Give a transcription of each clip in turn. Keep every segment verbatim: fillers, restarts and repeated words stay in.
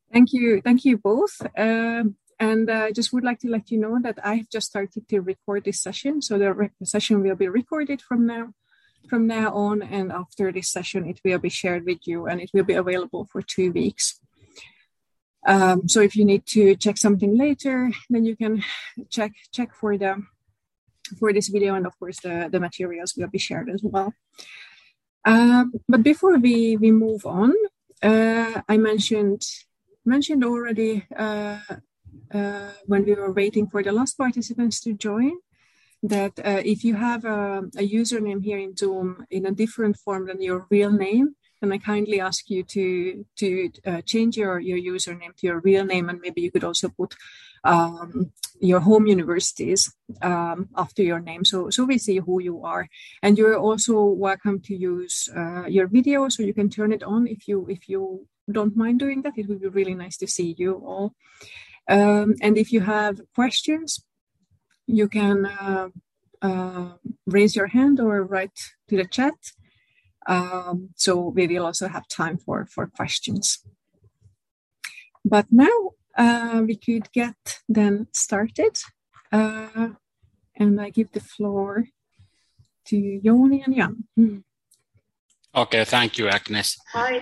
Thank you. Thank you both. Um, and I uh, just would like to let you know that I have just started to record this session. So the re- session will be recorded from now, from now on. And after this session, it will be shared with you and it will be available for two weeks. Um, so if you need to check something later, then you can check check for the for this video. And of course, the, the materials will be shared as well. Um, but before we, we move on, uh, I mentioned mentioned already uh, uh, when we were waiting for the last participants to join that uh, if you have a, a username here in Zoom in a different form than your real name, then I kindly ask you to to uh, change your, your username to your real name, and maybe you could also put um, your home universities um, after your name, so so we see who you are. And you're also welcome to use uh, your video, so you can turn it on if you if you don't mind doing that. It would be really nice to see you all. Um, and if you have questions, you can uh, uh, raise your hand or write to the chat. Um, so we will also have time for, for questions. But now uh, we could get then started. Uh, and I give the floor to Joni and Jan. Mm. Okay, thank you, Agnes. Hi.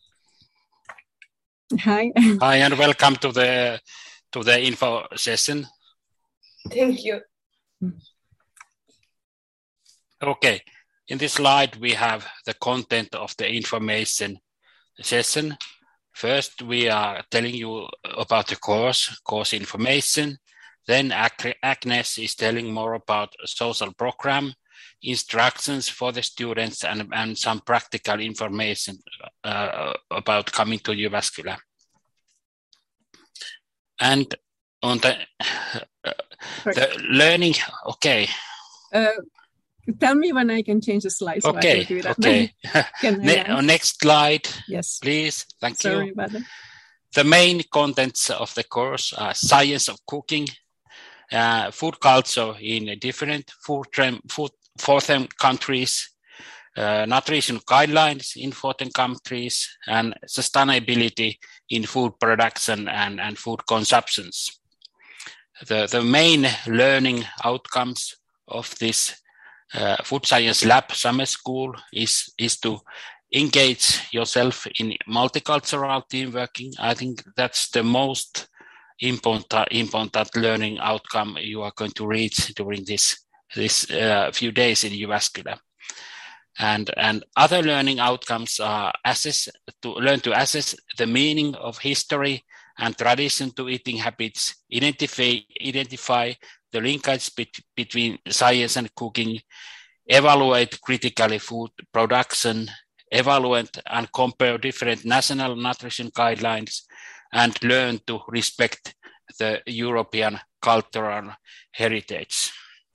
Hi. Hi, and welcome to the to the info session. Thank you. Okay, in this slide we have the content of the information session. First, we are telling you about the course, course information. Then Agnes is telling more about social program, instructions for the students, and, and some practical information uh, about coming to Jyväskylä. And on the, uh, the learning, okay. Uh, tell me when I can change the slide. So okay, I do that. okay. ne- next slide, yes, please. Thank Sorry you. About that. The main contents of the course are science of cooking, uh, food culture in different food, food foreign countries, uh, nutrition guidelines in foreign countries, and sustainability in food production and, and food consumptions. The, the main learning outcomes of this uh, Food Science Lab summer school is, is to engage yourself in multicultural team working. I think that's the most important, important learning outcome you are going to reach during this, this uh, few days in Jyväskylä. And, and other learning outcomes are assess, to learn to assess the meaning of history and tradition to eating habits, identify, identify the linkage be- between science and cooking, evaluate critically food production, evaluate and compare different national nutrition guidelines, and learn to respect the European cultural heritage.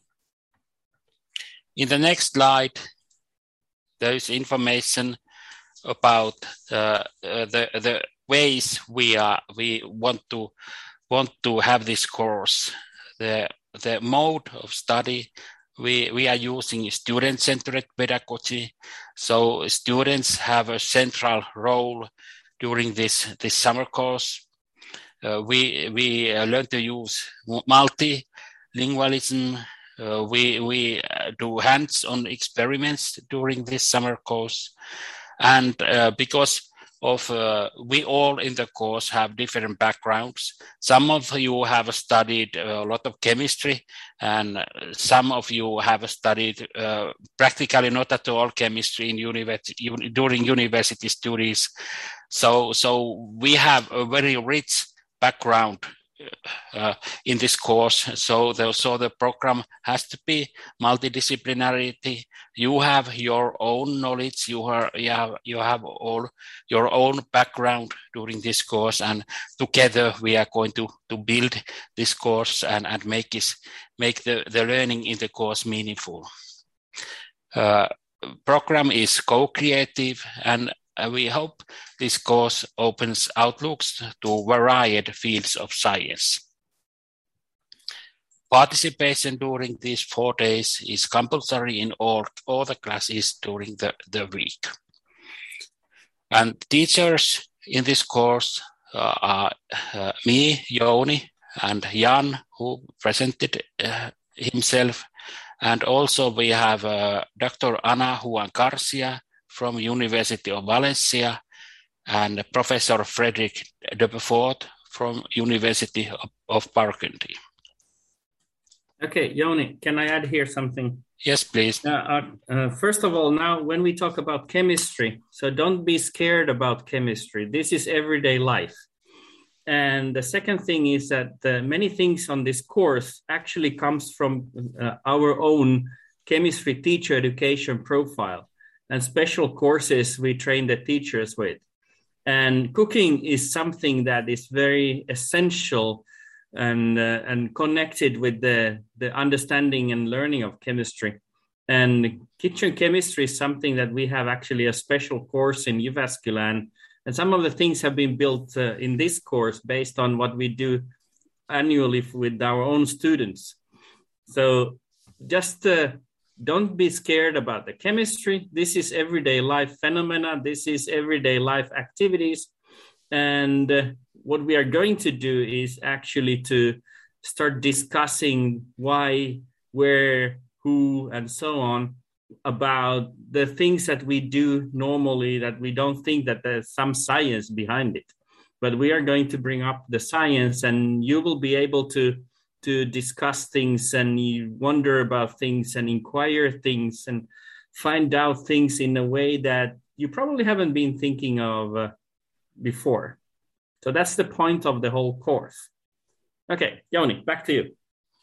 In the next slide, there is information about uh, the the ways we are we want to want to have this course. The the mode of study, we we are using student-centered pedagogy, so students have a central role during this this summer course. Uh, we we uh, learn to use multilingualism. Uh, we we uh, do hands-on experiments during this summer course, and uh, because of uh, we all in the course have different backgrounds. Some of you have studied a lot of chemistry, and some of you have studied uh, practically not at all chemistry in university during university studies. So so we have a very rich background Uh, in this course, so the, so the program has to be multidisciplinarity. You have your own knowledge, you, are, you, have, you have all your own background during this course, and together we are going to, to build this course and, and make, this, make the, the learning in the course meaningful. Uh, program is co-creative, and Uh, we hope this course opens outlooks to varied fields of science. Participation during these four days is compulsory in all, all the classes during the, the week. And teachers in this course uh, are uh, me, Jouni, and Jan, who presented uh, himself. And also we have uh, Doctor Ana Juan Garcia from University of Valencia and Professor Frederick de Beaufort from University of, of Burgundy. Okay, Jouni, can I add here something? Yes, please. Uh, uh, uh, first of all, now when we talk about chemistry, so don't be scared about chemistry. This is everyday life. And the second thing is that uh, many things on this course actually comes from uh, our own chemistry teacher education profile and special courses we train the teachers with. And cooking is something that is very essential and uh, and connected with the, the understanding and learning of chemistry. And kitchen chemistry is something that we have actually a special course in Jyväskylä, and, and some of the things have been built uh, in this course based on what we do annually with our own students. So just uh, don't be scared about the chemistry. This is everyday life phenomena. This is everyday life activities. And uh, what we are going to do is actually to start discussing why, where, who, and so on about the things that we do normally that we don't think that there's some science behind it. But we are going to bring up the science, and you will be able to, to discuss things and you wonder about things and inquire things and find out things in a way that you probably haven't been thinking of uh, before. So that's the point of the whole course. Okay, Jouni, back to you.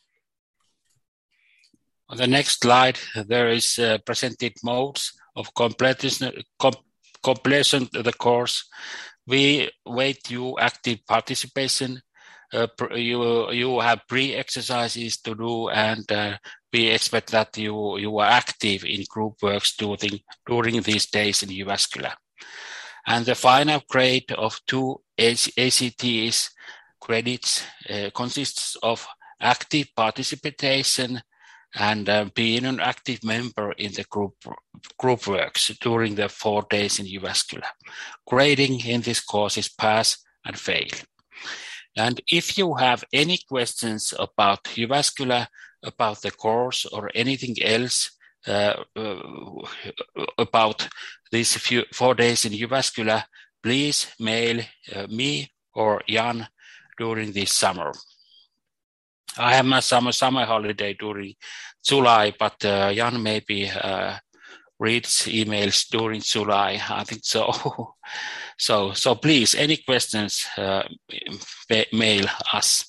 On the next slide, there is uh, presented modes of completion, com- completion of the course. We wait you active participation. Uh, you you have pre-exercises to do, and uh, we expect that you you are active in group works during during these days in Jyväskylä. And the final grade of two A C Ts credits uh, consists of active participation and uh, being an active member in the group group works during the four days in Jyväskylä. Grading in this course is pass and fail. And if you have any questions about Jyväskylä, about the course or anything else uh, uh, about these few four days in Jyväskylä, please mail uh, me or Jan during this summer. I have my summer summer holiday during July, but uh, Jan maybe uh, reads emails during July. I think so. so, so please, any questions, uh, mail us.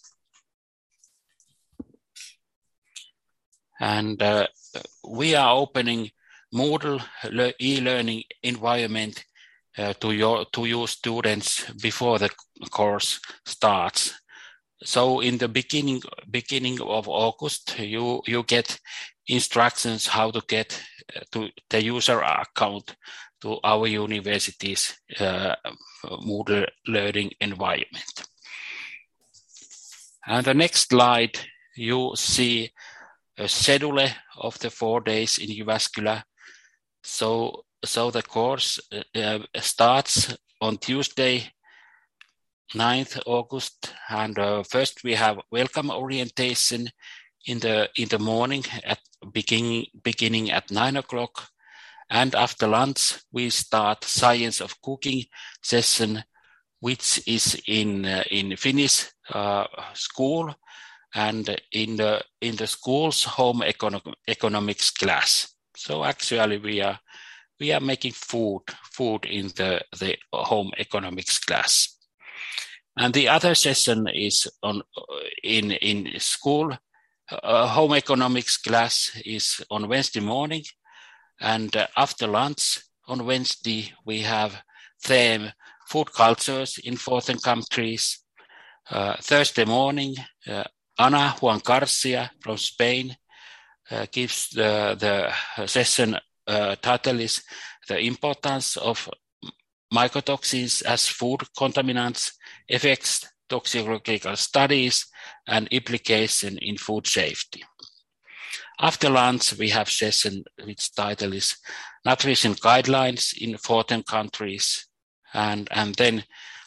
And uh, we are opening Moodle e-learning environment uh, to your to your students before the course starts. So in the beginning beginning of August, you you get instructions how to get to the user account to our university's uh, Moodle learning environment. And the next slide, you see a schedule of the four days in Jyväskylä. So so the course uh, starts on Tuesday, ninth August, and uh, first we have welcome orientation in the in the morning at beginning beginning at nine o'clock, and after lunch we start science of cooking session, which is in uh, in Finnish uh, school and in the in the school's home econo- economics class. So actually we are we are making food food in the the home economics class. And the other session is on in in school. Uh, home economics class is on Wednesday morning, and uh, after lunch on Wednesday we have theme food cultures in foreign countries. Uh, Thursday morning, uh, Ana Juan Garcia from Spain uh, gives the the session uh, title is the importance of mycotoxins as food contaminants, effects, toxicological studies, and implication in food safety. After lunch, we have session which title is Nutrition Guidelines in foreign countries. And, and then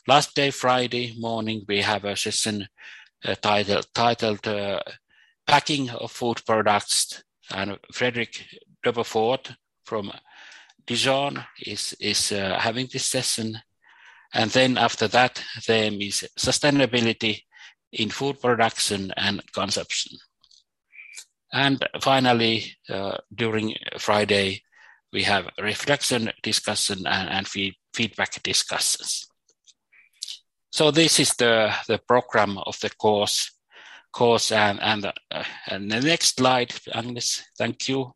last day, Friday morning, we have a session uh, titled, titled uh, Packing of Food Products, and Frederick Doberford from Dijon is, is uh, having this session. And then after that, theme is Sustainability in Food Production and Consumption. And finally, uh, during Friday, we have reflection discussion and, and feed, feedback discussions. So this is the, the program of the course. course and, and, uh, and the next slide, Agnes, thank you.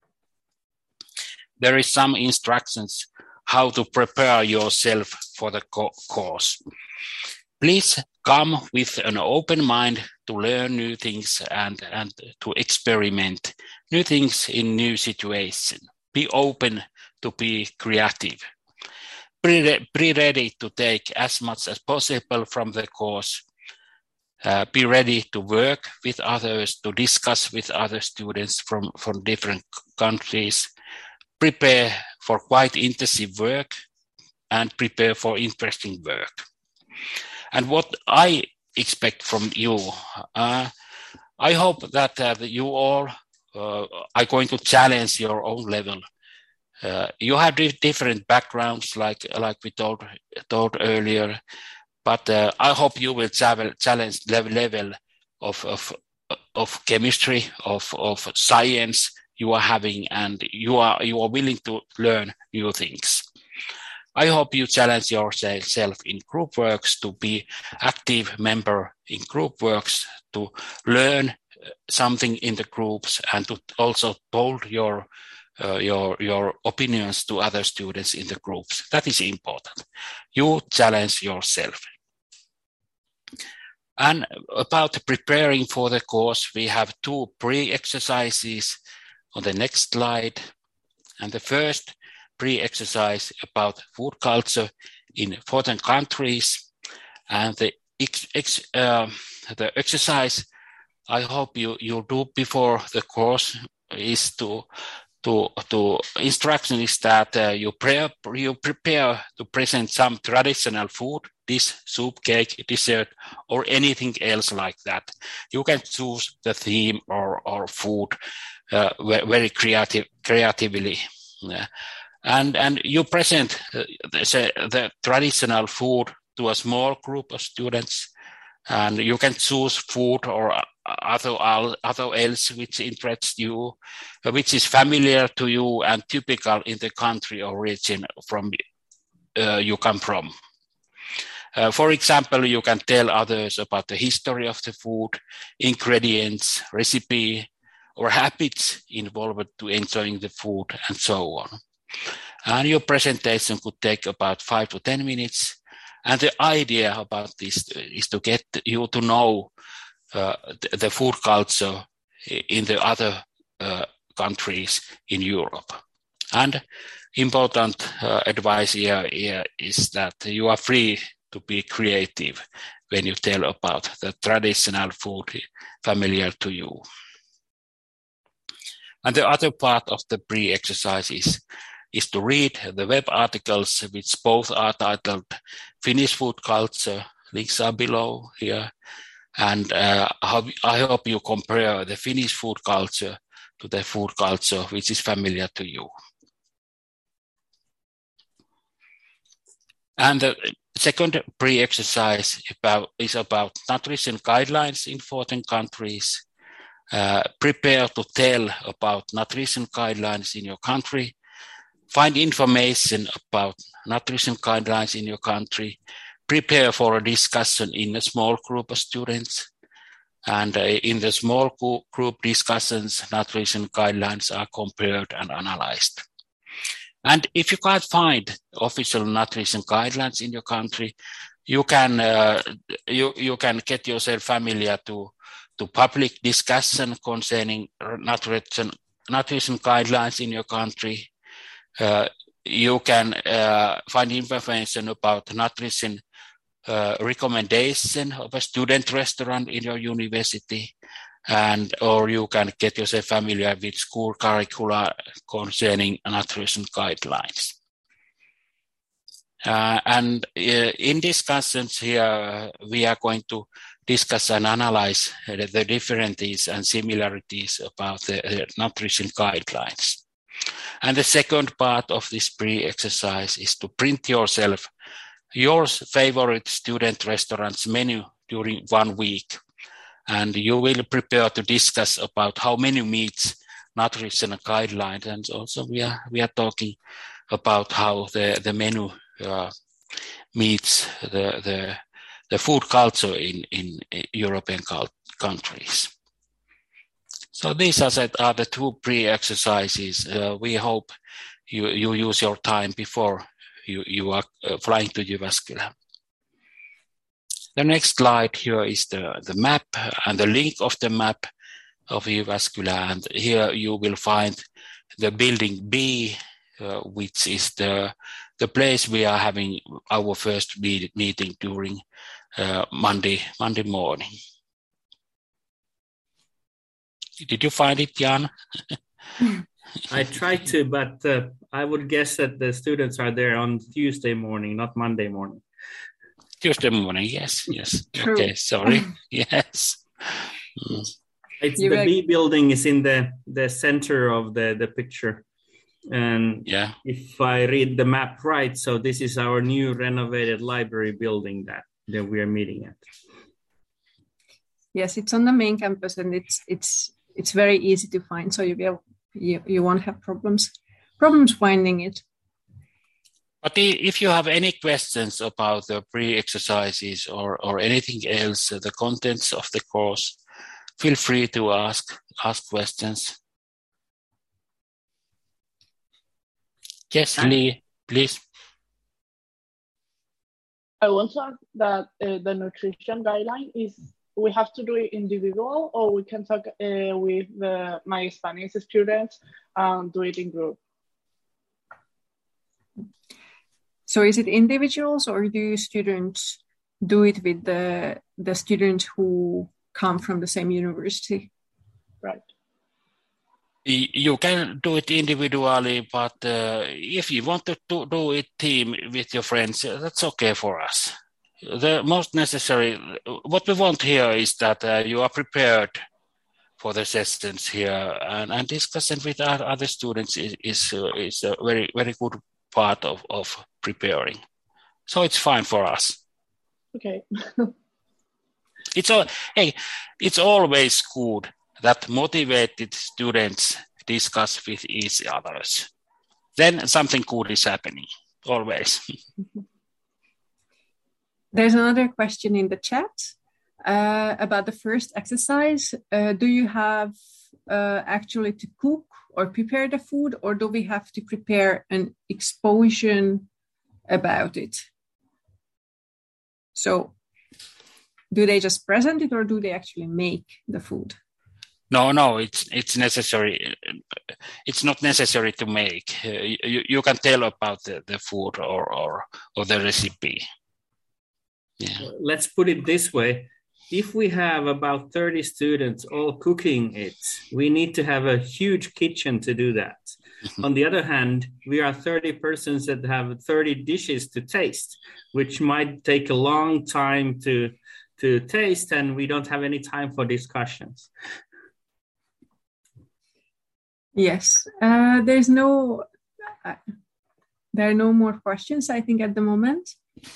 There is some instructions how to prepare yourself for the co course. Please come with an open mind to learn new things and, and to experiment new things in new situations. Be open to be creative. Be, be ready to take as much as possible from the course. Uh, be ready to work with others, to discuss with other students from, from different countries. Prepare for quite intensive work and prepare for interesting work. And what I expect from you, uh, I hope that uh, you all uh, are going to challenge your own level. Uh, you have different backgrounds, like like we told told earlier, but uh, I hope you will travel, challenge level level of of of chemistry, of of science you are having, and you are you are willing to learn new things. I hope you challenge yourself in group works to be active member in group works, to learn something in the groups, and to also told your uh, your your opinions to other students in the groups. That is important. You challenge yourself. And about preparing for the course, we have two pre-exercises on the next slide. And the first pre-exercise about food culture in foreign countries, and the ex, ex, uh, the exercise I hope you you do before the course is to to to instruction is that uh, you prepare you prepare to present some traditional food, dish, soup, cake, dessert, or anything else like that. You can choose the theme or or food uh, very creative creatively. Yeah. And and you present uh, the, the traditional food to a small group of students, and you can choose food or other other else which interests you, which is familiar to you and typical in the country or region from uh, you come from. Uh, for example, you can tell others about the history of the food, ingredients, recipe, or habits involved to enjoying the food, and so on. And your presentation could take about five to ten minutes. And the idea about this is to get you to know uh, the, the food culture in the other uh, countries in Europe. And important uh, advice here, here is that you are free to be creative when you tell about the traditional food familiar to you. And the other part of the pre-exercise is is to read the web articles, which both are titled Finnish Food Culture, links are below here. And uh, I hope you compare the Finnish food culture to the food culture which is familiar to you. And the second pre-exercise about, is about nutrition guidelines in foreign countries. Uh, prepare to tell about nutrition guidelines in your country. Find information about nutrition guidelines in your country. Prepare for a discussion in a small group of students. And uh, in the small group discussions, nutrition guidelines are compared and analyzed. And if you can't find official nutrition guidelines in your country, you can uh, you you can get yourself familiar to to public discussion concerning nutrition nutrition guidelines in your country. Uh, you can uh, find information about nutrition uh, recommendation of a student restaurant in your university, and or you can get yourself familiar with school curricula concerning nutrition guidelines. Uh, and uh, in discussions here, we are going to discuss and analyze uh, the differences and similarities about the uh, nutrition guidelines. And the second part of this pre-exercise is to print yourself your favorite student restaurant's menu during one week. And you will prepare to discuss about how menu meets nutrition guidelines. And also we are, we are talking about how the, the menu uh, meets the, the, the food culture in, in European countries. So these are, are the two pre-exercises. Uh, we hope you, you use your time before you, you are uh, flying to Jyväskylä. The next slide here is the, the map and the link of the map of Jyväskylä. And here you will find the building B, uh, which is the, the place we are having our first meet, meeting during uh, Monday, Monday morning. Did you find it, Jan? I tried to, but uh, I would guess that the students are there on Tuesday morning, not Monday morning. Tuesday morning, yes, yes. True. Okay, sorry. Yes. Mm. It's You the rec- B building is in the, the center of the, the picture. And Yeah. if I read the map right, so this is our new renovated library building that, that we are meeting at. Yes, it's on the main campus, and it's it's it's very easy to find. So you will you, you won't have problems problems finding it. But if you have any questions about the pre-exercises or, or anything else, uh, the contents of the course, feel free to ask ask questions. Yes, Hi. Lee, please. I want to ask that uh, the nutrition guideline is, we have to do it individual, or we can talk uh, with the, my Spanish students and do it in group? So is it individuals, or do students do it with the the students who come from the same university? Right. You can do it individually, but uh, if you want to do, do it team with your friends, uh, that's okay for us. The most necessary, what we want here is that uh, you are prepared for the sessions here, and, and discussion with other students is is, uh, is a very very good part of, of preparing. So it's fine for us. Okay. It's all, hey, it's always good that motivated students discuss with each others. Then something good is happening, always. There's another question in the chat uh, about the first exercise. Uh, do you have uh, actually to cook or prepare the food, or do we have to prepare an exposition about it? So do they just present it, or do they actually make the food? No, no, it's it's necessary. It's not necessary to make. Uh, you, you can tell about the, the food or, or, or the recipe. Yeah. Let's put it this way. If we have about thirty students all cooking it, we need to have a huge kitchen to do that. On the other hand, we are thirty persons that have thirty dishes to taste, which might take a long time to, to taste, and we don't have any time for discussions. Yes, uh, there's no, uh, there are no more questions, I think, at the moment.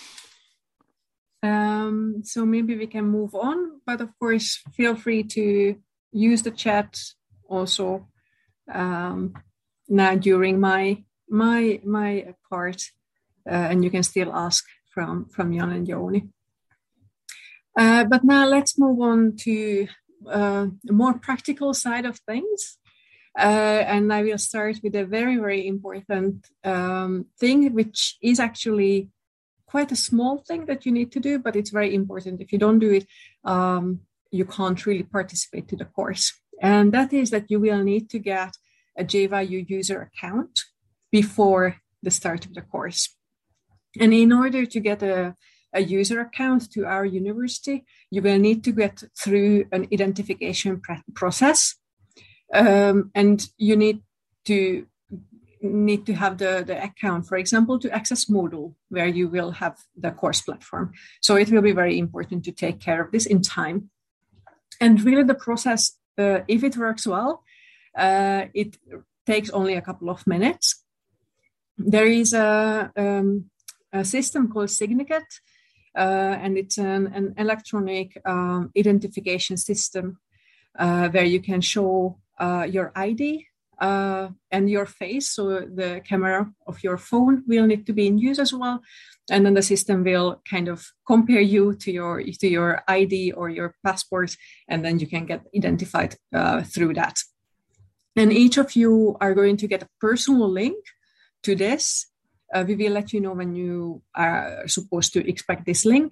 Um, so maybe we can move on, but of course, feel free to use the chat also um, now during my my my part, uh, and you can still ask from from Jan and Jouni. Uh, but now let's move on to uh, the more practical side of things. Uh, and I will start with a very, very important um, thing, which is actually quite a small thing that you need to do, but it's very important. If you don't do it, um, you can't really participate to the course. And that is that you will need to get a J V A U user account before the start of the course. And in order to get a, a user account to our university, you will need to get through an identification pre- process. Um, and you need to need to have the, the account, for example, to access Moodle, where you will have the course platform. So it will be very important to take care of this in time. And really the process, uh, if it works well, uh, it takes only a couple of minutes. There is a, um, a system called Signicat, uh, and it's an, an electronic um, identification system uh, where you can show uh, your I D uh, and your face. So the camera of your phone will need to be in use as well. And then the system will kind of compare you to your to your I D or your passport, and then you can get identified uh, through that. And each of you are going to get a personal link to this. Uh, we will let you know when you are supposed to expect this link.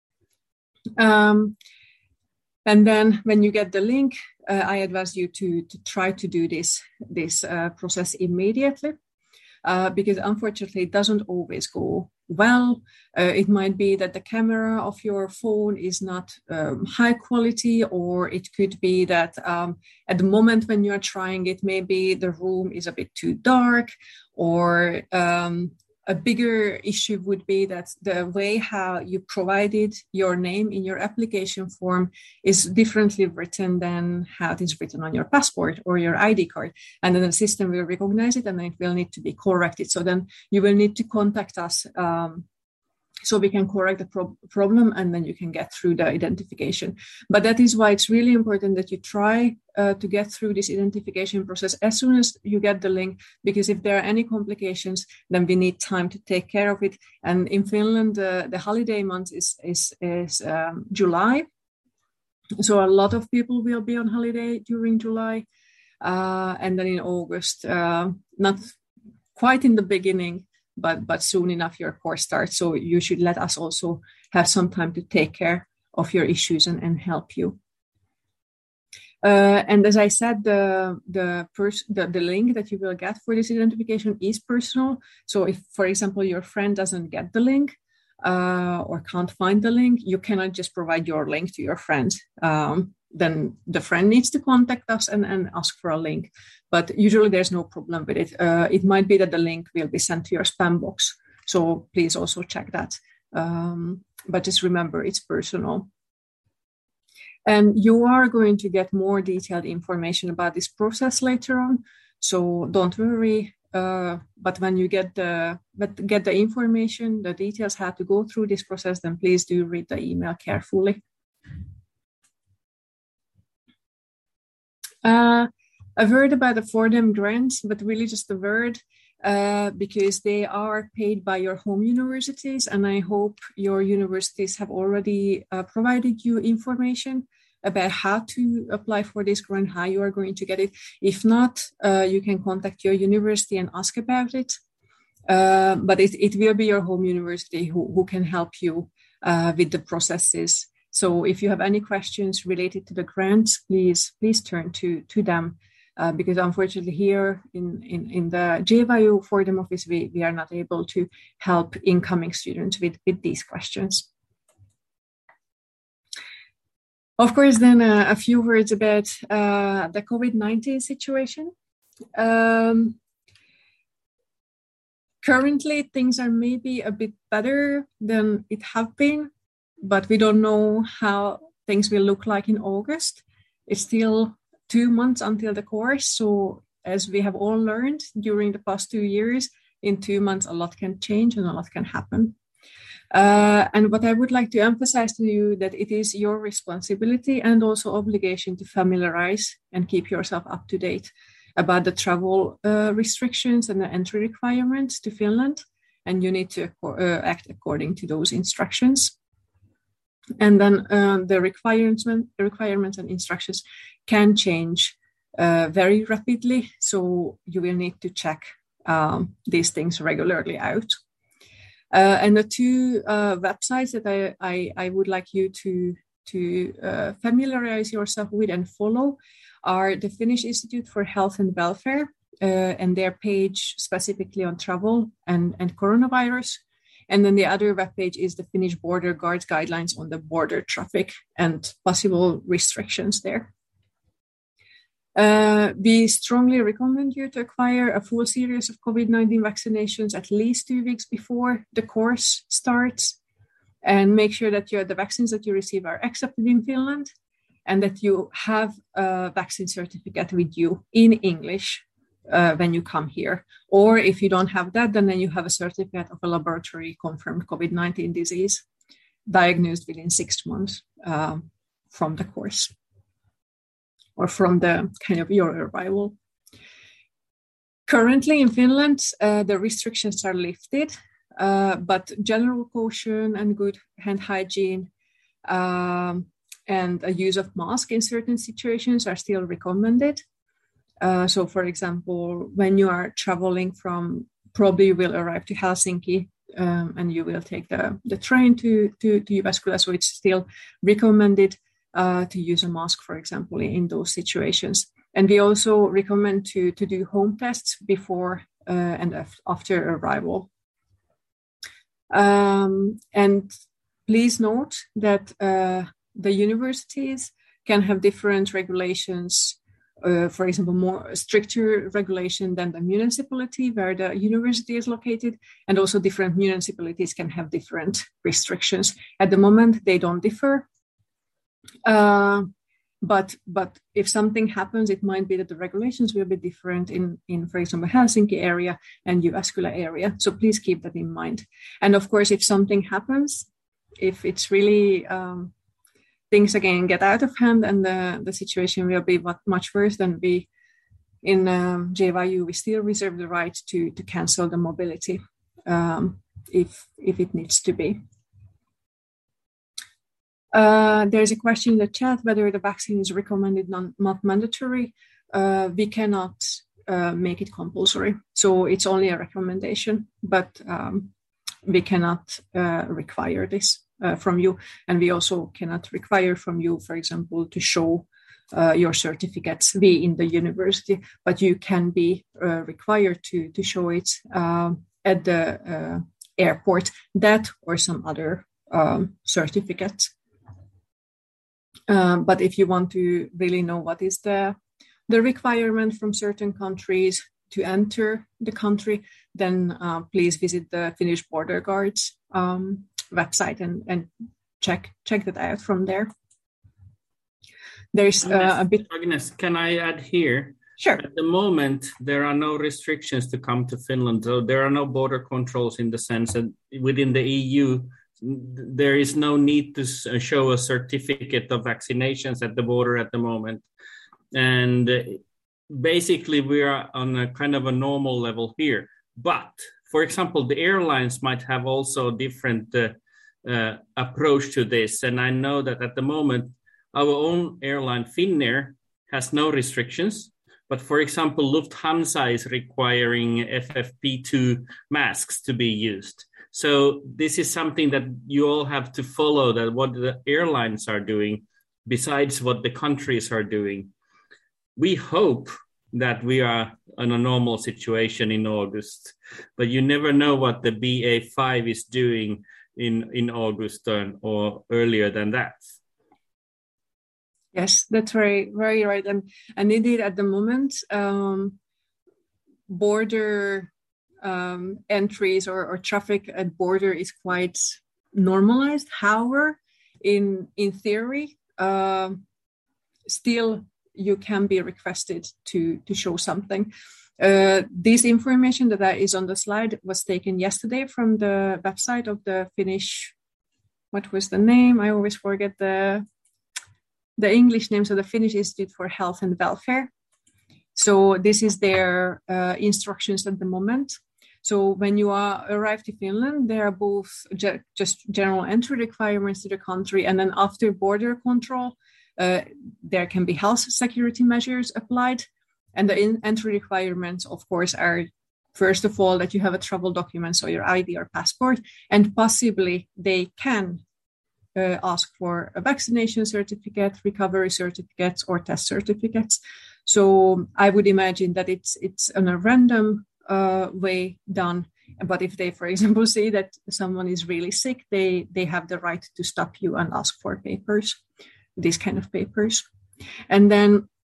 Um, and then when you get the link, uh, I advise you to, to try to do this, this uh, process immediately. Uh, because unfortunately it doesn't always go well. Uh, it might be that the camera of your phone is not um, high quality, or it could be that um, at the moment when you're trying it, maybe the room is a bit too dark, or um, a bigger issue would be that the way how you provided your name in your application form is differently written than how it is written on your passport or your I D card. And then the system will recognize it, and then it will need to be corrected. So then you will need to contact us um, so we can correct the pro- problem, and then you can get through the identification. But that is why it's really important that you try uh, to get through this identification process as soon as you get the link, because if there are any complications, then we need time to take care of it. And in Finland, uh, the holiday month is, is, is um, July. So a lot of people will be on holiday during July. Uh, and then in August, uh, not quite in the beginning, but but soon enough your course starts. So you should let us also have some time to take care of your issues and, and help you. Uh, and as I said, the the, pers- the the link that you will get for this identification is personal. So if, for example, your friend doesn't get the link uh, or can't find the link, you cannot just provide your link to your friend. Um, then the friend needs to contact us and, and ask for a link. But usually there's no problem with it. Uh, it might be that the link will be sent to your spam box. So please also check that. Um, but just remember, it's personal. And you are going to get more detailed information about this process later on. So don't worry. Uh, but when you get the but get the information, the details how to go through this process, then please do read the email carefully. Uh, a word about the Fordham grants, but really just a word, uh, because they are paid by your home universities, and I hope your universities have already uh, provided you information about how to apply for this grant, how you are going to get it. If not, uh, you can contact your university and ask about it. Uh, but it, it will be your home university who, who can help you uh, with the processes. So if you have any questions related to the grants, please please turn to, to them, uh, because unfortunately here in, in, in the J Y U Fordham office, we, we are not able to help incoming students with, with these questions. Of course, then uh, a few words about uh, the COVID nineteen situation. Um, currently, things are maybe a bit better than it have been, but we don't know how things will look like in August. It's still two months until the course. So as we have all learned during the past two years, in two months, a lot can change and a lot can happen. Uh, and what I would like to emphasize to you that it is your responsibility and also obligation to familiarize and keep yourself up to date about the travel uh, restrictions and the entry requirements to Finland. And you need to uh, act according to those instructions. And then uh, the requirements, requirements and instructions can change uh, very rapidly. So you will need to check um, these things regularly out. Uh, and the two uh, websites that I, I, I would like you to, to uh, familiarize yourself with and follow are the Finnish Institute for Health and Welfare uh, and their page specifically on travel and, and coronavirus. And then the other webpage is the Finnish Border Guard's guidelines on the border traffic and possible restrictions there. Uh, we strongly recommend you to acquire a full series of COVID nineteen vaccinations at least two weeks before the course starts, and make sure that your, the vaccines that you receive are accepted in Finland, and that you have a vaccine certificate with you in English uh, when you come here. Or if you don't have that, then, then you have a certificate of a laboratory confirmed COVID nineteen disease diagnosed within six months uh, from the course, or from the kind of your arrival. Currently in Finland, uh, the restrictions are lifted, uh, but general caution and good hand hygiene um, and a use of mask in certain situations are still recommended. Uh, so, for example, when you are traveling from, probably you will arrive to Helsinki um, and you will take the, the train to, to, to Jyväskylä, so it's still recommended Uh, to use a mask, for example, in those situations. And we also recommend to, to do home tests before uh, and after arrival. Um, and please note that uh, the universities can have different regulations, uh, for example, more stricter regulation than the municipality where the university is located, and also different municipalities can have different restrictions. At the moment, they don't differ. Uh, but but if something happens, it might be that the regulations will be different in, in for example, Helsinki area and Jyväskylä area. So please keep that in mind. And of course, if something happens, if it's really um, things again get out of hand and the, the situation will be much worse, then we in um, J Y U we still reserve the right to to cancel the mobility um, if if it needs to be. Uh, there's a question in the chat whether the vaccine is recommended, non, not mandatory. Uh, we cannot uh, make it compulsory. So it's only a recommendation, but um, we cannot uh, require this uh, from you. And we also cannot require from you, for example, to show uh, your certificates, be in the university, but you can be uh, required to, to show it uh, at the uh, airport, that or some other um, certificate. Um, but if you want to really know what is the the requirement from certain countries to enter the country, then uh, please visit the Finnish Border Guards um, website and, and check check that out from there. There's uh, a bit. Agnes, can I add here? Sure. At the moment, there are no restrictions to come to Finland. So there are no border controls in the sense that within the E U, there is no need to show a certificate of vaccinations at the border at the moment. And basically, we are on a kind of a normal level here. But, for example, the airlines might have also a different uh, uh, approach to this. And I know that at the moment, our own airline, Finnair, has no restrictions. But, for example, Lufthansa is requiring F F P two masks to be used. So this is something that you all have to follow, that what the airlines are doing besides what the countries are doing. We hope that we are in a normal situation in August, but you never know what the B A five is doing in, in August or, or earlier than that. Yes, that's very, very right. And, and indeed, at the moment, um, border Um, entries or, or traffic at border is quite normalized. However, in in theory, uh, still you can be requested to to show something. Uh, this information that is on the slide was taken yesterday from the website of the Finnish. What was the name? I always forget the the English name. So the Finnish Institute for Health and Welfare. So this is their uh, instructions at the moment. So when you are arrive to Finland, there are both ge- just general entry requirements to the country, and then after border control, uh, there can be health security measures applied. And the in- entry requirements, of course, are first of all that you have a travel document, so your I D or passport, and possibly they can uh, ask for a vaccination certificate, recovery certificates, or test certificates. So I would imagine that it's it's on a random Uh, way done. But if they, for example, say that someone is really sick, they they have the right to stop you and ask for papers, these kind of papers. And then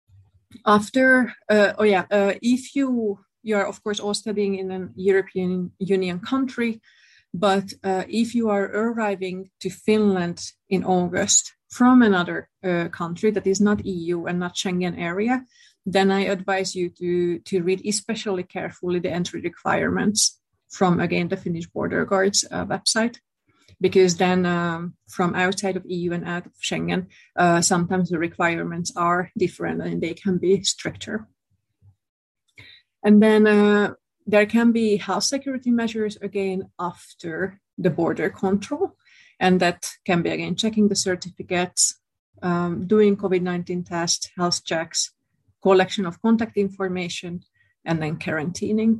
after, uh, oh yeah, uh, if you, you are of course all studying in an European Union country, but uh, if you are arriving to Finland in August from another uh, country that is not E U and not Schengen area, then I advise you to, to read especially carefully the entry requirements from, again, the Finnish Border Guards uh, website, because then um, from outside of E U and out of Schengen, uh, sometimes the requirements are different and they can be stricter. And then uh, there can be health security measures, again, after the border control. And that can be, again, checking the certificates, um, doing COVID nineteen tests, health checks, collection of contact information, and then quarantining.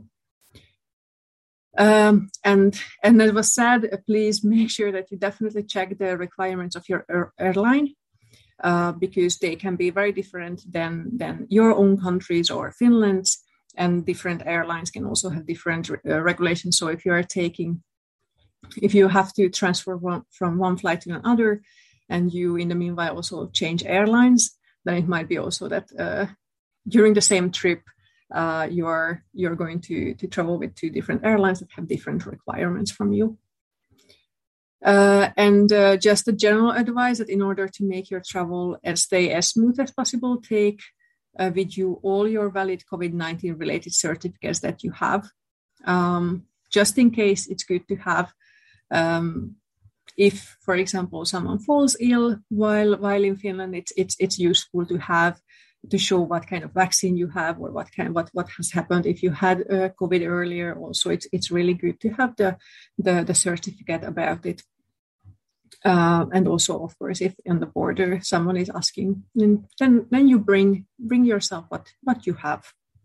Um, and, and as was said, uh, please make sure that you definitely check the requirements of your air- airline, uh, because they can be very different than, than your own countries or Finland's, and different airlines can also have different uh, regulations. So if you are taking, if you have to transfer one, from one flight to another, and you in the meanwhile also change airlines, then it might be also that uh, during the same trip, uh, you're you're going to, to travel with two different airlines that have different requirements from you. Uh, and uh, just a general advice that in order to make your travel and stay as smooth as possible, take uh, with you all your valid COVID nineteen related certificates that you have. Um, just in case, it's good to have. Um, if, for example, someone falls ill while while in Finland, it's it's it's useful to have, to show what kind of vaccine you have or what kind what what has happened if you had uh, COVID earlier. Also, it's it's really good to have the the, the certificate about it. Uh, and also, of course, if on the border someone is asking, then then, then you bring bring yourself what what you have.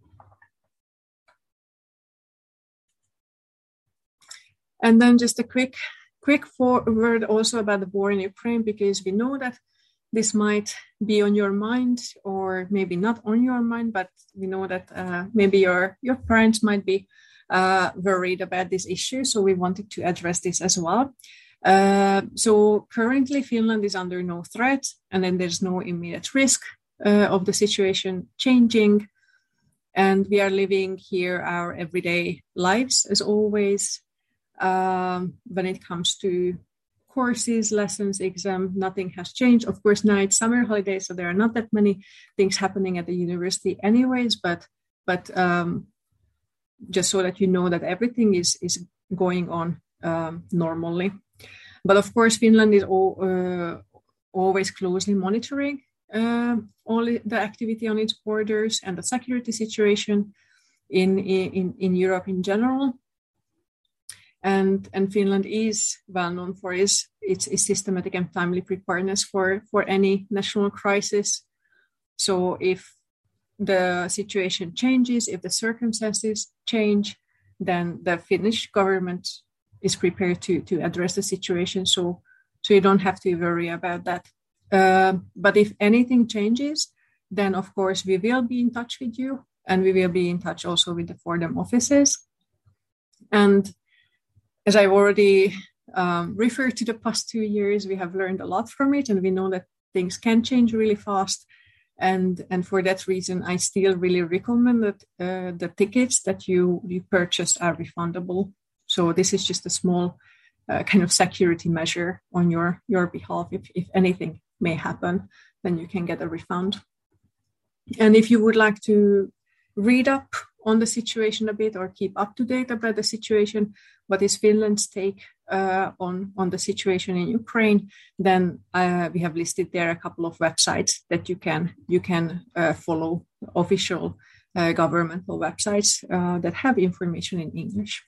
And then just a quick quick word also about the war in Ukraine, because we know that this might be on your mind, or maybe not on your mind, but we know that uh, maybe your, your parents might be uh, worried about this issue. So we wanted to address this as well. Uh, so currently Finland is under no threat, and then there's no immediate risk uh, of the situation changing. And we are living here our everyday lives as always. Um, when it comes to courses, lessons, exam, nothing has changed. Of course, now it's summer holidays, so there are not that many things happening at the university anyways, but but um, just so that you know that everything is, is going on um, normally. But of course, Finland is all, uh, always closely monitoring uh, all the activity on its borders and the security situation in, in, in Europe in general. And, and Finland is well known for its, its, its systematic and timely preparedness for, for any national crisis. So if the situation changes, if the circumstances change, then the Finnish government is prepared to, to address the situation. So, so you don't have to worry about that. Uh, but if anything changes, then of course we will be in touch with you, and we will be in touch also with the Fordham offices. And as I've already um, referred to the past two years, we have learned a lot from it, and we know that things can change really fast. And, and for that reason, I still really recommend that uh, the tickets that you, you purchased are refundable. So this is just a small uh, kind of security measure on your, your behalf. If, if anything may happen, then you can get a refund. And if you would like to read up on the situation a bit or keep up to date about the situation, what is Finland's take uh, on, on the situation in Ukraine, then uh, we have listed there a couple of websites that you can, you can uh, follow, official uh, governmental websites uh, that have information in English.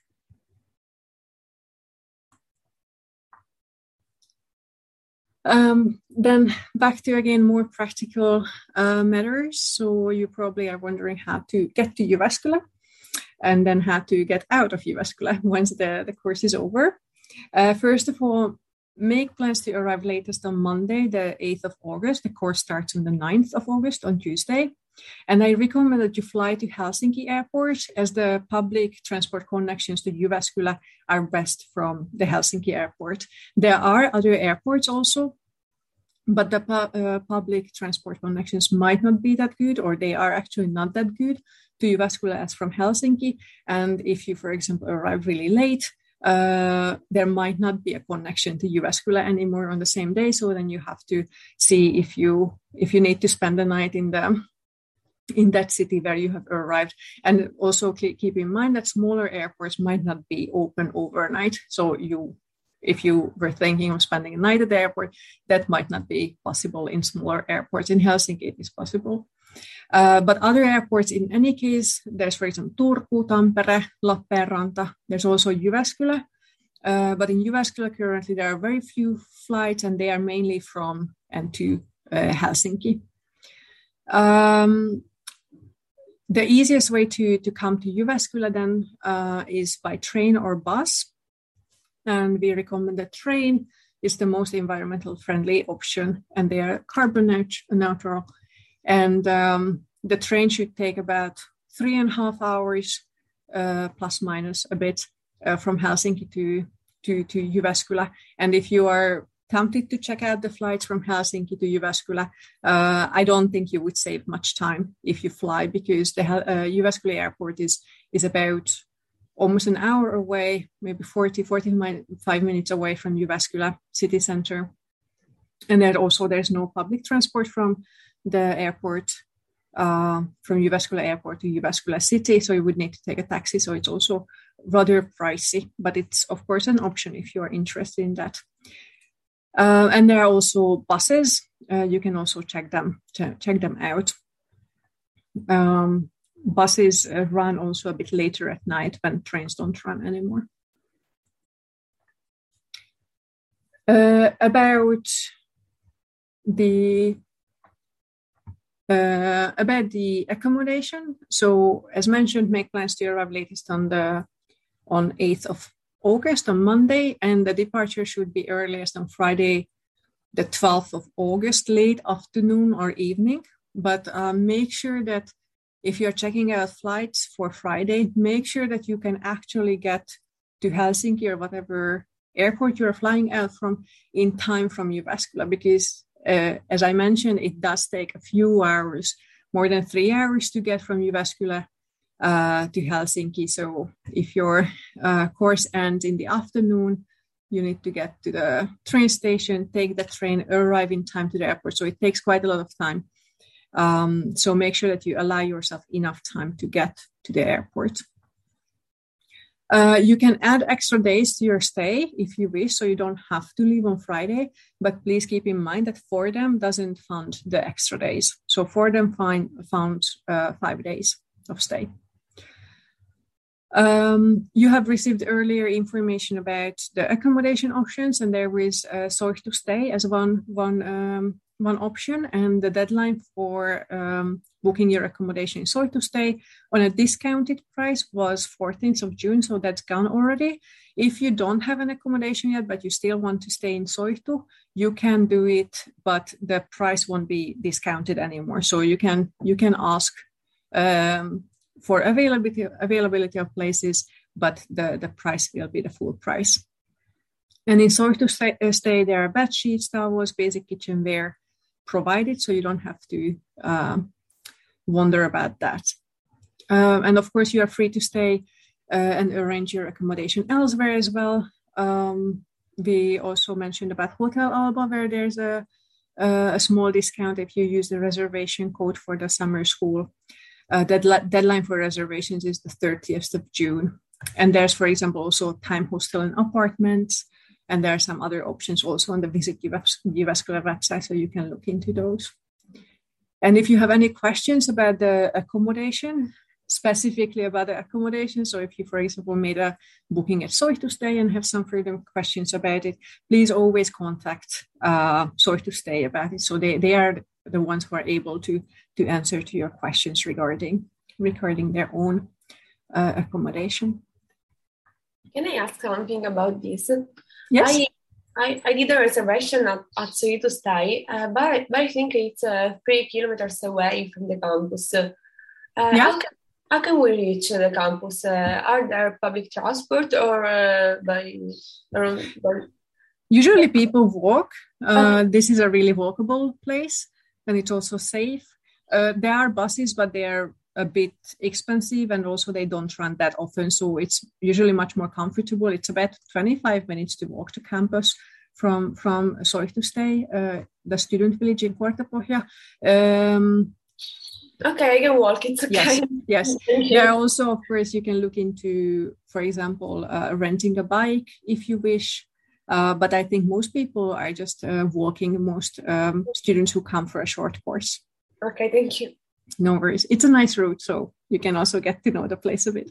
Um, then back to, again, more practical uh, matters. So you probably are wondering how to get to Jyväskylä and then how to get out of Jyväskylä once the, the course is over. Uh, first of all, make plans to arrive latest on Monday, the eighth of August. The course starts on the ninth of August, on Tuesday. And I recommend that you fly to Helsinki Airport, as the public transport connections to Jyväskylä are best from the Helsinki Airport. There are other airports also but the pu- uh, public transport connections might not be that good, or they are actually not that good to Jyväskylä as from Helsinki. And if you, for example, arrive really late, uh, there might not be a connection to Jyväskylä anymore on the same day. So then you have to see if you if you need to spend the night in the in that city where you have arrived. And also keep in mind that smaller airports might not be open overnight. So you, if you were thinking of spending a night at the airport, that might not be possible in smaller airports. In Helsinki, it is possible. Uh, but other airports, in any case, there's, for example, Turku, Tampere, Lappeenranta. There's also Jyväskylä. Uh, but in Jyväskylä, currently, there are very few flights, and they are mainly from and to uh, Helsinki. Um, The easiest way to, to come to Jyväskylä then uh, is by train or bus. And we recommend that train is the most environmental friendly option, and they are carbon neutral. And um, the train should take about three and a half hours, uh, plus minus a bit, uh, from Helsinki to, to, to Jyväskylä. And if you are tempted to check out the flights from Helsinki to Jyväskylä, uh, I don't think you would save much time if you fly, because the uh, Jyväskylä airport is is about almost an hour away, maybe forty, forty-five minutes away from Jyväskylä city center. And then also there's no public transport from the airport, uh, from Jyväskylä airport to Jyväskylä city, so you would need to take a taxi. So it's also rather pricey, but it's of course an option if you're interested in that. Uh, and there are also buses. Uh, you can also check them ch- check them out. Um, buses uh, run also a bit later at night when trains don't run anymore. Uh, about the uh, about the accommodation. So, as mentioned, make plans to arrive latest on the on eighth of August, on Monday, and the departure should be earliest on Friday, the twelfth of August, late afternoon or evening. But uh, make sure that if you're checking out flights for Friday, make sure that you can actually get to Helsinki or whatever airport you're flying out from in time from Jyväskylä, because uh, as I mentioned, it does take a few hours, more than three hours to get from Jyväskylä Uh, to Helsinki. So if your uh, course ends in the afternoon, you need to get to the train station, take the train, arrive in time to the airport. So it takes quite a lot of time. Um, so make sure that you allow yourself enough time to get to the airport. Uh, you can add extra days to your stay if you wish, so you don't have to leave on Friday. But please keep in mind that Fordham doesn't fund the extra days. So Fordham find, found uh, five days of stay. Um, you have received earlier information about the accommodation options, and there is uh, Soihtu stay as one one um, one option. And the deadline for um, booking your accommodation in Soihtu stay on a discounted price was fourteenth of June, so that's gone already. If you don't have an accommodation yet, but you still want to stay in Soihtu, you can do it, but the price won't be discounted anymore. So you can you can ask Um, for availability availability of places, but the, the price will be the full price. And in Soihtu stay, uh, stay, there are bed sheets, towels, basic kitchenware provided, so you don't have to uh, wonder about that. Um, and of course, you are free to stay uh, and arrange your accommodation elsewhere as well. Um, we also mentioned about Hotel Alba, where there's a, a, a small discount if you use the reservation code for the summer school. Uh, deadli- deadline for reservations is the thirtieth of June. And there's, for example, also time hostel and apartments. And there are some other options also on the Visit Jyväskylä website, so you can look into those. And if you have any questions about the accommodation, specifically about the accommodation, so if you, for example, made a booking at Soihtu stay and have some further questions about it, please always contact uh, Soihtu stay about it. So they, they are the ones who are able to, to answer to your questions regarding, regarding their own uh, accommodation. Can I ask something about this? Yes. I I, I did a reservation at, at Soihtu stay, uh, but, but I think it's uh, three kilometers away from the campus. Uh, yeah. How can, how can we reach the campus? Uh, are there public transport or uh, by, or, by... Usually people walk Uh, okay. This is a really walkable place, and it's also safe. Uh, there are buses, but they are a bit expensive, and also they don't run that often. So it's usually much more comfortable. It's about twenty-five minutes to walk to campus from from Soihtustei, uh, the student village in Kortepohja. Um, okay, I can walk. It's okay. Yes, yes. There are also, of course, you can look into, for example, uh, renting a bike if you wish. Uh, but I think most people are just uh, walking. Most um, students who come for a short course. Okay, thank you. No worries. It's a nice route, so you can also get to know the place a bit.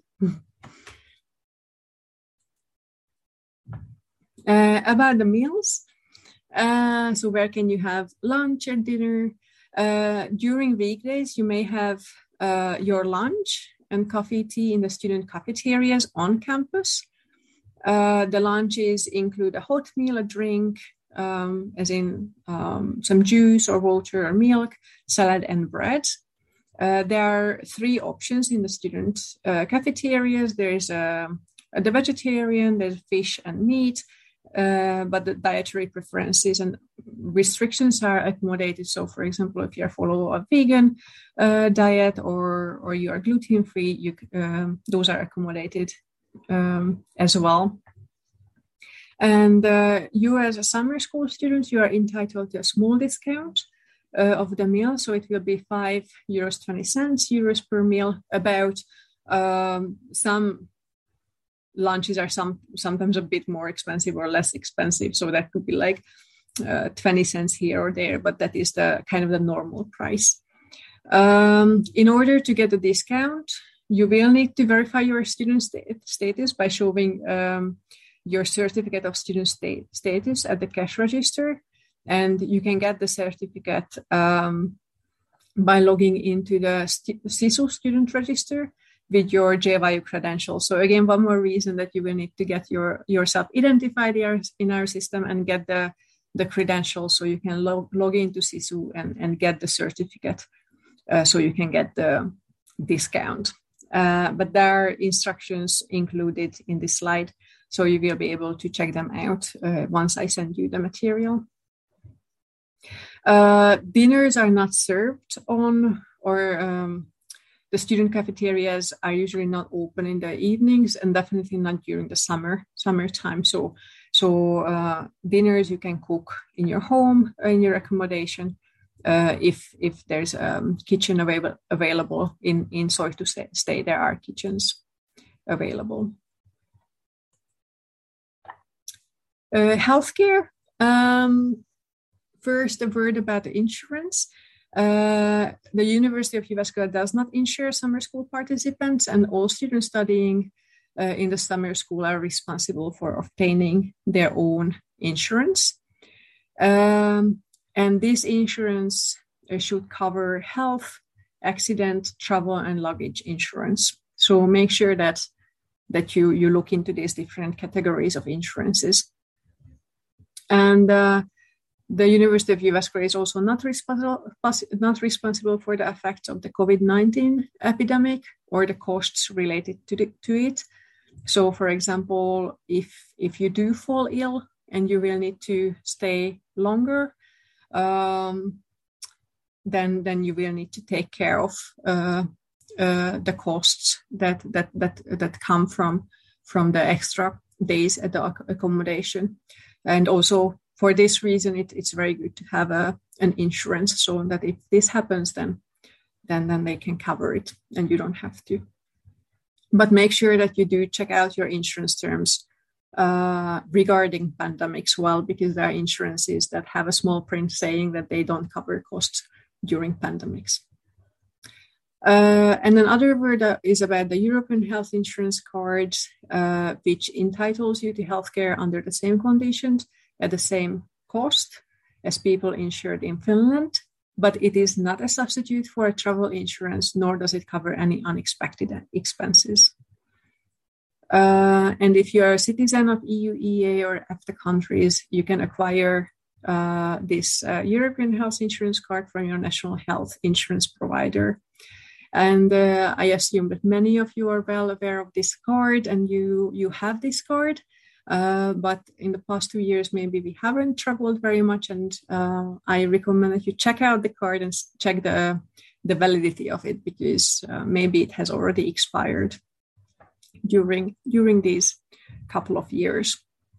uh, about the meals. Uh, so where can you have lunch or dinner? Uh, during weekdays, you may have uh, your lunch and coffee, tea in the student cafeterias on campus. Uh, the lunches include a hot meal, a drink, um, as in um, some juice or water or milk, salad and bread. Uh, there are three options in the student uh, cafeterias. There's a, a, the vegetarian, there's fish and meat, uh, but the dietary preferences and restrictions are accommodated. So, for example, if you're following a vegan uh, diet or or you are gluten-free, you um, those are accommodated um, as well. And uh, you, as a summer school student, you are entitled to a small discount Uh, of the meal, so it will be five euros twenty cents euros per meal. About um, some lunches are some sometimes a bit more expensive or less expensive, so that could be like uh, twenty cents here or there, but that is the kind of the normal price. Um, in order to get a discount, you will need to verify your student st- status by showing um, your certificate of student sta- status at the cash register. And you can get the certificate um, by logging into the st- SISU student register with your J Y U credentials. So again, one more reason that you will need to get your yourself identified in our system and get the, the credentials so you can log, log into SISU and, and get the certificate uh, so you can get the discount. Uh, but there are instructions included in this slide, so you will be able to check them out uh, once I send you the material. Uh, dinners are not served on, or um, the student cafeterias are usually not open in the evenings, and definitely not during the summer summertime. So, so uh, dinners you can cook in your home, in your accommodation, uh, if if there's a um, kitchen available available in in Soihtustei. There are kitchens available. Uh, healthcare. Um, First, a word about the insurance. Uh, the University of Jyväskylä does not insure summer school participants, and all students studying uh, in the summer school are responsible for obtaining their own insurance. Um, and this insurance uh, should cover health, accident, travel, and luggage insurance. So make sure that, that you, you look into these different categories of insurances. And uh, the University of Jyväskylä is also not responsible, not responsible for the effects of the COVID nineteen epidemic or the costs related to, the, to it. So, for example, if if you do fall ill and you will need to stay longer, um, then then you will need to take care of uh, uh, the costs that that that that come from from the extra days at the accommodation, and also. For this reason, it, it's very good to have a, an insurance so that if this happens, then, then then they can cover it and you don't have to. But make sure that you do check out your insurance terms uh, regarding pandemics well, because there are insurances that have a small print saying that they don't cover costs during pandemics. Uh, and another word uh, is about the European Health Insurance Card, uh, which entitles you to healthcare under the same conditions at the same cost as people insured in Finland, but it is not a substitute for a travel insurance, nor does it cover any unexpected expenses. Uh, and if you are a citizen of E U, E A, or EFTA countries, you can acquire uh, this uh, European Health Insurance Card from your national health insurance provider. And uh, I assume that many of you are well aware of this card, and you, you have this card. Uh, but in the past two years, maybe we haven't traveled very much, and uh, I recommend that you check out the card and check the, the validity of it, because uh, maybe it has already expired during, during these couple of years.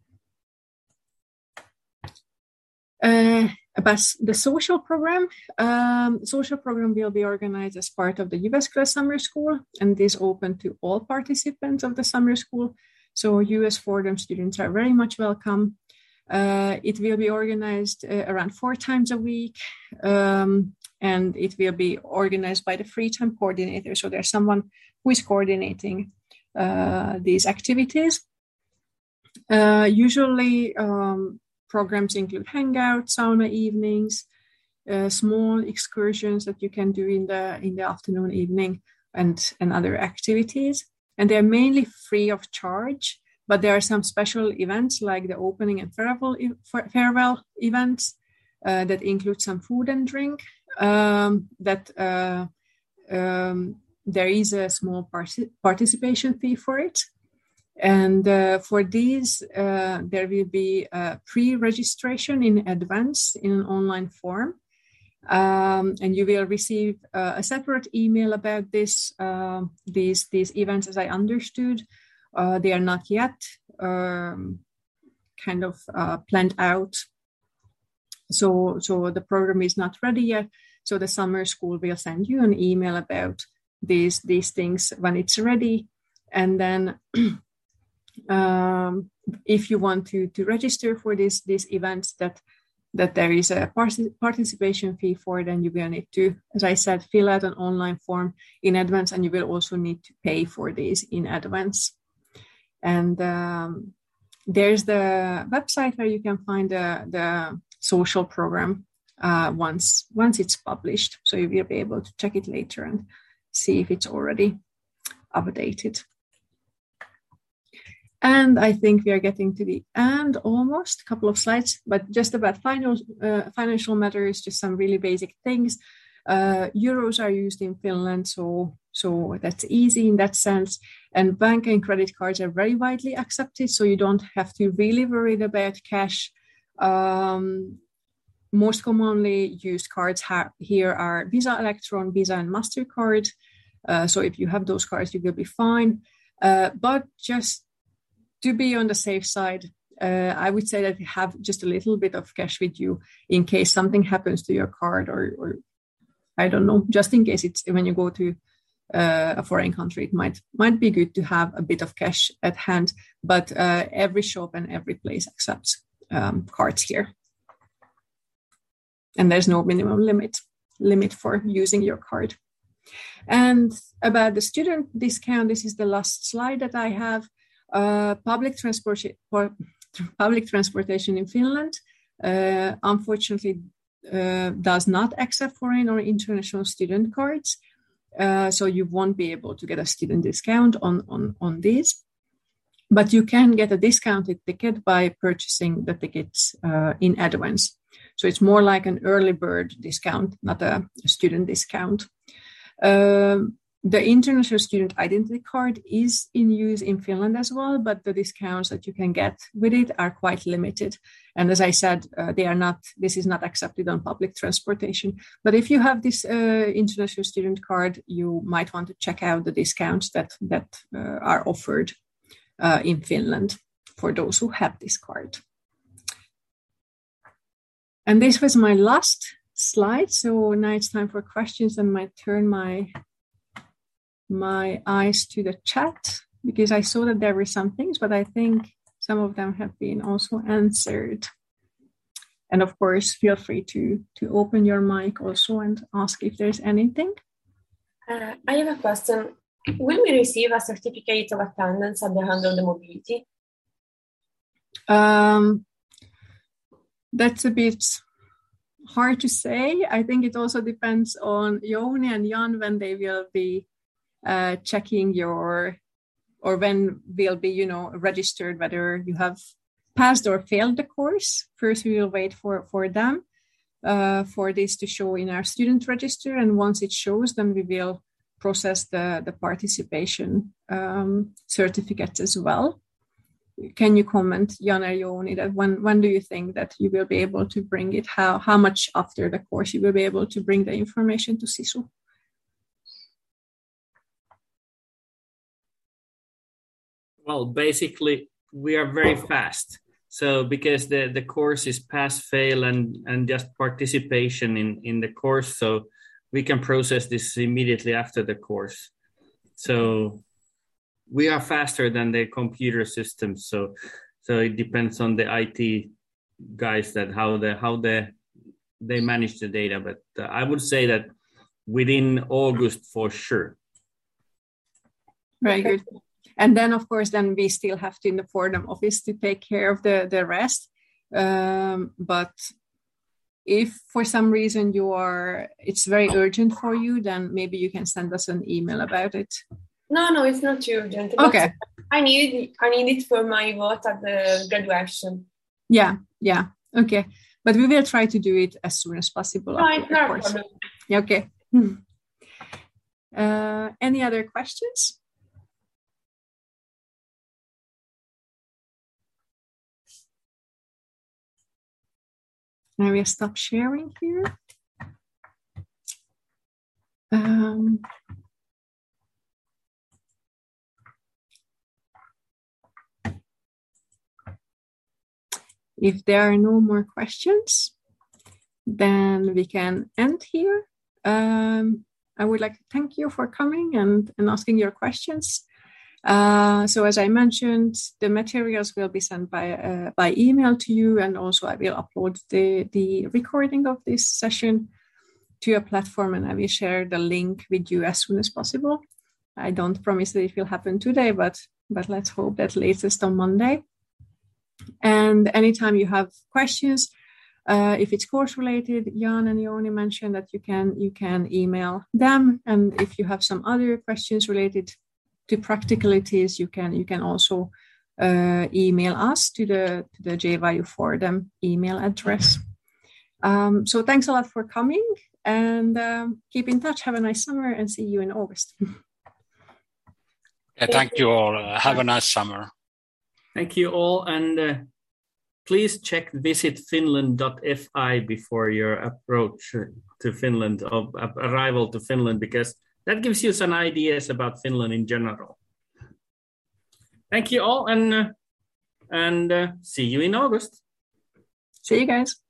Uh, about the social program, um, social program will be organized as part of the Jyväskylä Summer School, and is open to all participants of the summer school. So U S Fordham students are very much welcome. Uh, it will be organized uh, around four times a week, um, and it will be organized by the free time coordinator. So there's someone who is coordinating uh, these activities. Uh, usually, um, programs include hangouts, sauna evenings, uh, small excursions that you can do in the in the afternoon, evening, and, and other activities. And they're mainly free of charge, but there are some special events like the opening and farewell, farewell events uh, that include some food and drink. Um, that uh, um, there is a small part- participation fee for it. And uh, for these, uh, there will be a pre-registration in advance in an online form. Um, and you will receive uh, a separate email about this. Uh, these, these events, as I understood, uh, they are not yet um, kind of uh, planned out. So, so the program is not ready yet. So the summer school will send you an email about these, these things when it's ready. And then Um, if you want to, to register for this, these events that, that there is a participation fee for, then you will need to, as I said, fill out an online form in advance, and you will also need to pay for these in advance. And um, there's the website where you can find the, the social program uh, once, once it's published. So you will be able to check it later and see if it's already updated. And I think we are getting to the end almost, a couple of slides, but just about final, uh, financial matters, just some really basic things. Uh, euros are used in Finland, so, so that's easy in that sense. And bank and credit cards are very widely accepted, so you don't have to really worry about cash. Um, most commonly used cards ha- here are Visa Electron, Visa and MasterCard. Uh, so if you have those cards, you will be fine. Uh, but just to be on the safe side, uh, I would say that you have just a little bit of cash with you in case something happens to your card, or, or I don't know, just in case it's when you go to uh, a foreign country, it might might be good to have a bit of cash at hand. But uh, every shop and every place accepts um, cards here, and there's no minimum limit limit for using your card. And about the student discount, this is the last slide that I have. Uh, public transport, public transportation in Finland, uh, unfortunately, uh, does not accept foreign or international student cards. Uh, so you won't be able to get a student discount on, on, on these. But you can get a discounted ticket by purchasing the tickets uh, in advance. So it's more like an early bird discount, not a, a student discount. Um, The international student identity card is in use in Finland as well, but the discounts that you can get with it are quite limited. And as I said, uh, they are not. This is not accepted on public transportation. But if you have this uh, international student card, you might want to check out the discounts that that uh, are offered uh, in Finland for those who have this card. And this was my last slide. So now it's time for questions, and I turn my my eyes to the chat, because I saw that there were some things, but I think some of them have been also answered. And of course, feel free to, to open your mic also and ask if there's anything. Uh, I have a question. Will we receive a certificate of attendance at the end of the mobility? Um, that's a bit hard to say. I think it also depends on Jouni and Jan when they will be uh, checking your, or when will be, you know, registered, whether you have passed or failed the course. First, we will wait for, for them, uh, for this to show in our student register. And once it shows, then we will process the, the participation um, certificates as well. can you comment, Jan or Jouni, that when when do you think that you will be able to bring it? How how much after the course you will be able to bring the information to SISU? Well, basically, we are very fast. So because the, the course is pass, fail, and, and just participation in, in the course, so we can process this immediately after the course. So we are faster than the computer systems. So so it depends on the I T guys that how the how the they manage the data. But uh, I would say that within August for sure. Very good. And then, of course, then we still have to in the Fordham office to take care of the, the rest. Um, but if for some reason you are, it's very urgent for you, then maybe you can send us an email about it. No, no, it's not too urgent. Okay. I need I need it for my vote at the graduation. Yeah, yeah. Okay. But we will try to do it as soon as possible. No, it's not a problem. Yeah, okay. Hmm. Uh, any other questions? Now we'll stop sharing here. Um, if there are no more questions, then we can end here. Um, I would like to thank you for coming and, and asking your questions. Uh, so as I mentioned, the materials will be sent by uh, by email to you, and also I will upload the, the recording of this session to a platform, and I will share the link with you as soon as possible. I don't promise that it will happen today, but, but let's hope that latest on Monday. And anytime you have questions, uh, if it's course related, Jan and Jouni mentioned that you can you can email them, and if you have some other questions related to practicalities, you can you can also uh, email us to the to the J Y U Fordham email address. Um, so thanks a lot for coming, and um, keep in touch. Have a nice summer, and see you in August. Yeah, thank you all. Uh, have a nice summer. Thank you all, and uh, please check visit finland dot f i before your approach to Finland, or arrival to Finland, because that gives you some ideas about Finland in general. Thank you all, and uh, and uh, see you in August. See you guys.